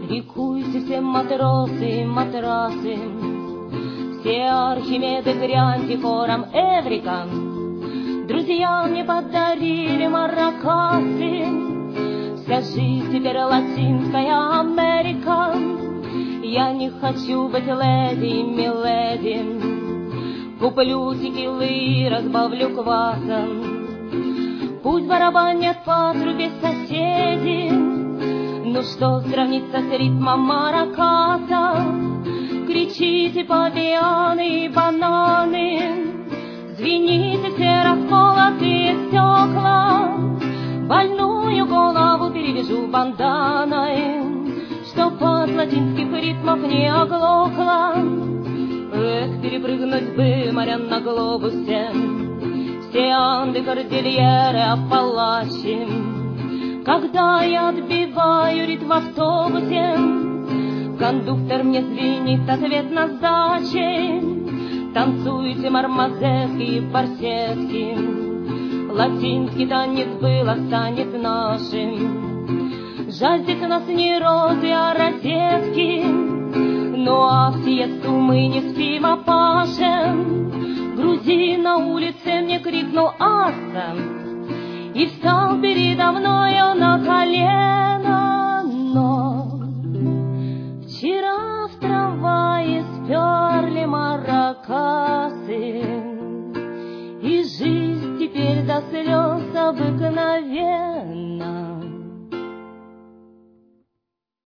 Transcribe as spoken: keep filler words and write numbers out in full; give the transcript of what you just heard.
Ликуйте все матросы, матрасы, все Архимеды, гляньте хором Эврика. Друзья мне подарили маракасы, вся жизнь теперь Латинская Америка. Я не хочу быть леди, миледи, куплю текилы и разбавлю квасом. Пусть барабанят по трубе соседи, ну что сравнится с ритмом маракаса? Кричите павианы и бананы, звените все расколотые стекла. Больную голову перевяжу банданой, чтоб от латинских ритмов не оглохла. Эх, перепрыгнуть бы моря на глобусе, все Анды, Кордильеры, Апалачи. Когда я отбиваю ритм в автобусе, кондуктор мне звенит ответ на сдаче. Танцуйте мармазетки и барсетки, латинский танец был, а станет нашим. Жаль, здесь у нас не розы, а розетки, ну а в сиесту мы не спим, а пашем. Грузин на улице мне крикнул «Аса!» и встал передо мною на колено. Но вчера в трамвае сперли маракасы, и жизнь теперь до слез обыкновенна.